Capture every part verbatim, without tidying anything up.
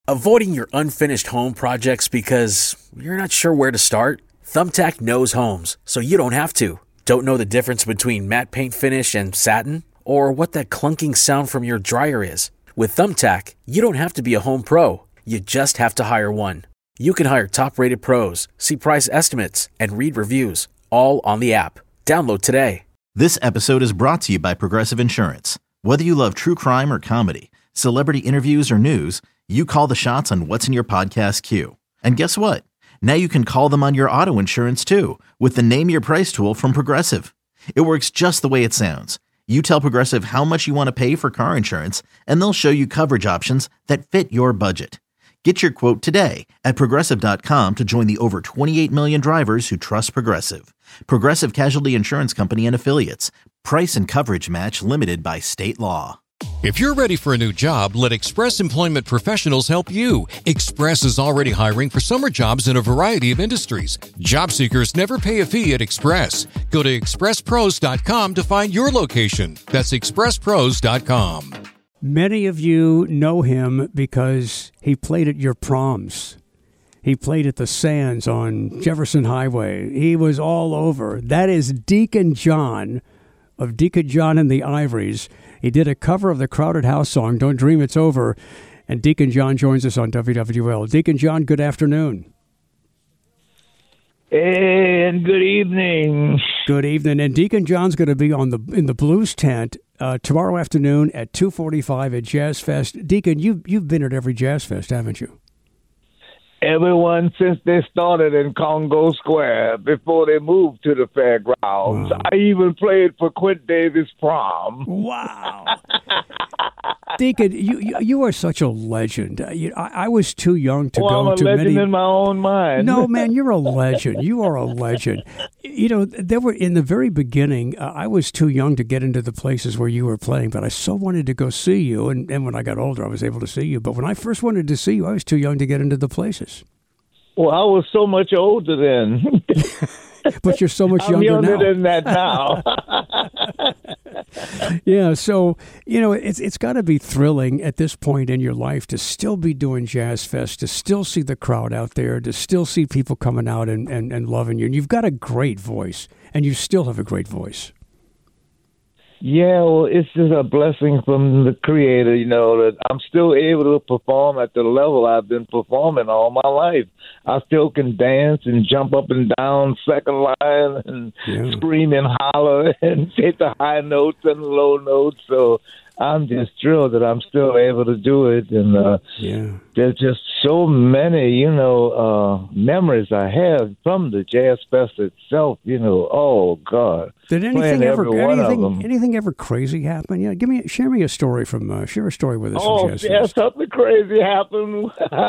Avoiding your unfinished home projects because you're not sure where to start? Thumbtack knows homes, so you don't have to. Don't know the difference between matte paint finish and satin? Or what that clunking sound from your dryer is? With Thumbtack, you don't have to be a home pro. You just have to hire one. You can hire top-rated pros, see price estimates, and read reviews, all on the app. Download today. This episode is brought to you by Progressive Insurance. Whether you love true crime or comedy, celebrity interviews or news, you call the shots on what's in your podcast queue. And guess what? Now you can call them on your auto insurance too with the Name Your Price tool from Progressive. It works just the way it sounds. You tell Progressive how much you want to pay for car insurance, and they'll show you coverage options that fit your budget. Get your quote today at Progressive dot com to join the over twenty-eight million drivers who trust Progressive. Progressive Casualty Insurance Company and Affiliates. Price and coverage match limited by state law. If you're ready for a new job, let Express Employment Professionals help you. Express is already hiring for summer jobs in a variety of industries. Job seekers never pay a fee at Express. Go to express pros dot com to find your location. That's express pros dot com. Many of you know him because he played at your proms. He played at the Sands on Jefferson Highway. He was all over. That is Deacon John of Deacon John and the Ivories. He did a cover of the Crowded House song, Don't Dream It's Over, and Deacon John joins us on W W L. Deacon John, good afternoon. And good evening. Good evening. And Deacon John's going to be on the in the Blues Tent uh, tomorrow afternoon at two forty-five at Jazz Fest. Deacon, you, you've been at every Jazz Fest, haven't you? Everyone since they started in Congo Square before they moved to the fairgrounds. Wow. I even played for Quint Davis prom. Wow. Deacon, you, you you are such a legend. Uh, you, I, I was too young to well, go I'm a to legend many. in my own mind. No, man, you're a legend. You are a legend. You know, there were in the very beginning, uh, I was too young to get into the places where you were playing, but I so wanted to go see you. And, and when I got older, I was able to see you. But when I first wanted to see you, I was too young to get into the places. Well, I was so much older then. But you're so much I'm younger, younger now. than that now. Yeah, so, you know, it's it's got to be thrilling at this point in your life to still be doing Jazz Fest, to still see the crowd out there, to still see people coming out and, and, and loving you. And you've got a great voice, and you still have a great voice. Yeah, well, it's just a blessing from the Creator, you know, that I'm still able to perform at the level I've been performing all my life. I still can dance and jump up and down second line and Yeah. scream and holler and hit the high notes and the low notes. So I'm just thrilled that I'm still able to do it. And uh, Yeah. there's just so many, you know, uh, memories I have from the Jazz Fest itself. You know, oh God, Did anything playing ever every one of them. anything anything ever crazy happen? Yeah, give me share me a story from uh, share a story with us Oh, from Jazz yeah, Fest. something crazy happened.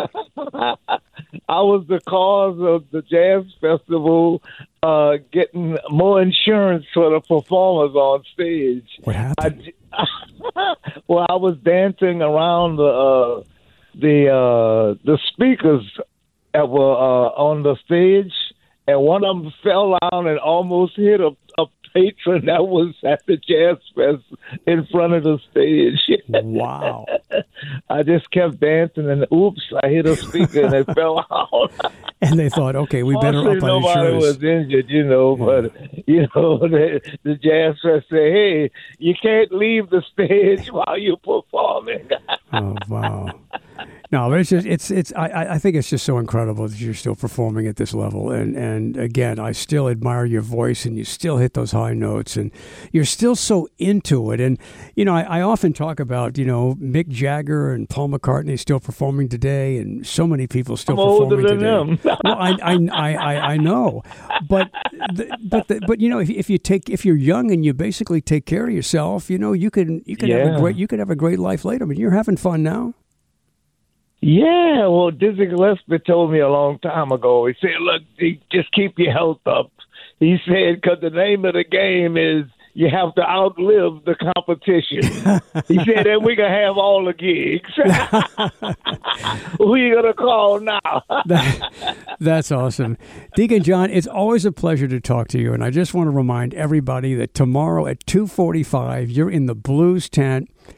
I was the cause of the Jazz Festival uh, getting more insurance for the performers on stage. What happened? I, well, I was dancing around the uh, the uh, the speakers that were uh, on the stage, and one of them fell down and almost hit a, a patron that was at the Jazz Fest in front of the stage. Wow. I just kept dancing, and oops, I hit a speaker and it fell out. And they thought, okay, we better Fortunately, up on nobody insurance. was injured, you know, but, you know, the, the Jazz Fest say, hey, you can't leave the stage while you're performing. Oh, wow. No, but it's just it's it's I, I think it's just so incredible that you're still performing at this level, and and again, I still admire your voice, and you still hit those high notes, and you're still so into it. And you know, I, I often talk about you know Mick Jagger and Paul McCartney still performing today, and so many people still I'm older performing than today. them. Well, I I I I, I know, but the, but the, but you know, if if you take if you're young and you basically take care of yourself, you know, you can you can have a Yeah. great you can have a great life later. I mean, you're having fun now. Yeah, well, Dizzy Gillespie told me a long time ago. He said, look, D, just keep your health up. He said, because the name of the game is you have to outlive the competition. He said, and we can have all the gigs. Who you going to call now? that, that's awesome. Deacon John, it's always a pleasure to talk to you. And I just want to remind everybody that tomorrow at two forty-five, you're in the Blues Tent.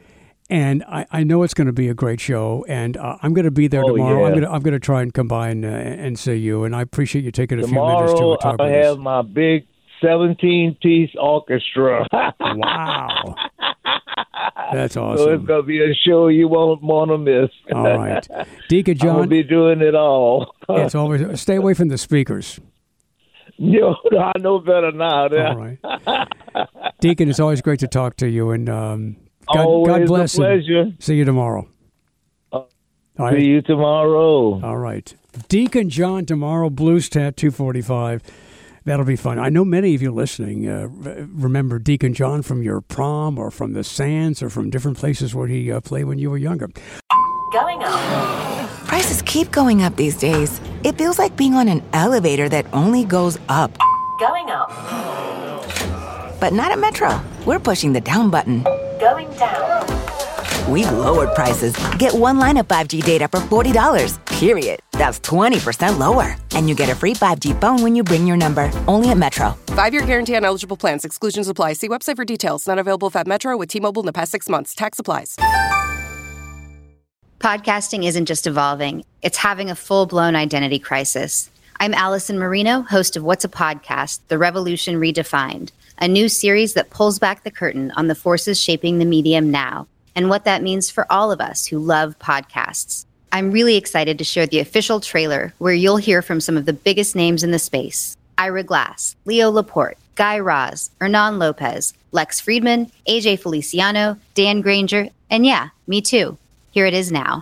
And I, I know it's going to be a great show, and uh, I'm going to be there Oh, tomorrow. yeah. I'm going to I'm going to try and come by and, uh, and see you. And I appreciate you taking a Tomorrow, few minutes to talk I with have us. my big seventeen-piece orchestra. Wow, that's So it's awesome. going to be a show you won't want to miss. All right, Deacon I'm going to John. be doing it all. It's always stay away from the speakers. No, I know better now. All right, Deacon. It's always great to talk to you, and um, God, Always God bless. a and pleasure. See you tomorrow. Uh, All right. See you tomorrow. All right. Deacon John tomorrow, Blues Tat two forty-five. That'll be fun. I know many of you listening uh, remember Deacon John from your prom or from the Sands or from different places where he uh, played when you were younger. Going up. Prices keep going up these days. It feels like being on an elevator that only goes up. Going up. But not at Metro. We're pushing the down button. Going down. We've lowered prices. Get one line of five G data for forty dollars, period. That's twenty percent lower. And you get a free five G phone when you bring your number. Only at Metro. Five-year guarantee on eligible plans. Exclusions apply. See website for details. Not available at Metro with T-Mobile in the past six months. Tax applies. Podcasting isn't just evolving. It's having a full-blown identity crisis. I'm Allison Marino, host of What's a Podcast? The Revolution Redefined, a new series that pulls back the curtain on the forces shaping the medium now and what that means for all of us who love podcasts. I'm really excited to share the official trailer where you'll hear from some of the biggest names in the space. Ira Glass, Leo Laporte, Guy Raz, Hernan Lopez, Lex Friedman, A J Feliciano, Dan Granger, and yeah, me too. Here it is now.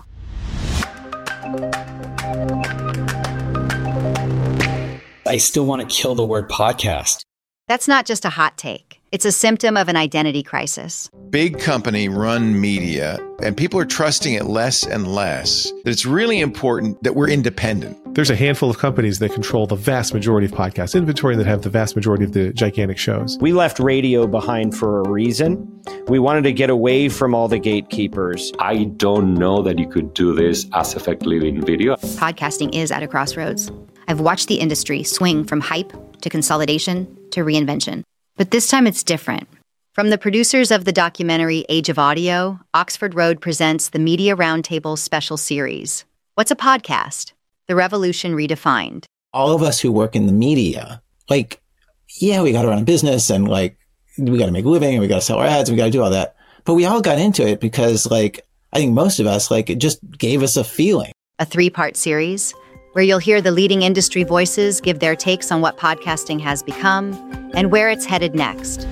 I still want to kill the word podcast. That's not just a hot take. It's a symptom of an identity crisis. Big company run media, and people are trusting it less and less. That it's really important that we're independent. There's a handful of companies that control the vast majority of podcast inventory and that have the vast majority of the gigantic shows. We left radio behind for a reason. We wanted to get away from all the gatekeepers. I don't know that you could do this as effectively in video. Podcasting is at a crossroads. I've watched the industry swing from hype to consolidation to reinvention. But this time it's different. From the producers of the documentary Age of Audio, Oxford Road presents the Media Roundtable special series. What's a podcast? The Revolution Redefined. All of us who work in the media, like, yeah, we got to run a business and like, we got to make a living and we got to sell our ads and we got to do all that. But we all got into it because like, I think most of us, like, it just gave us a feeling. A three-part series where you'll hear the leading industry voices give their takes on what podcasting has become and where it's headed next.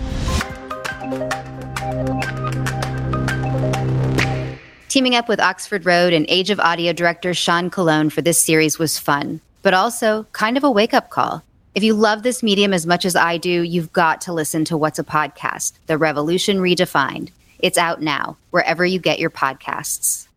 Teaming up with Oxford Road and Age of Audio director Sean Colon for this series was fun, but also kind of a wake-up call. If you love this medium as much as I do, you've got to listen to What's a Podcast? The Revolution Redefined. It's out now, wherever you get your podcasts.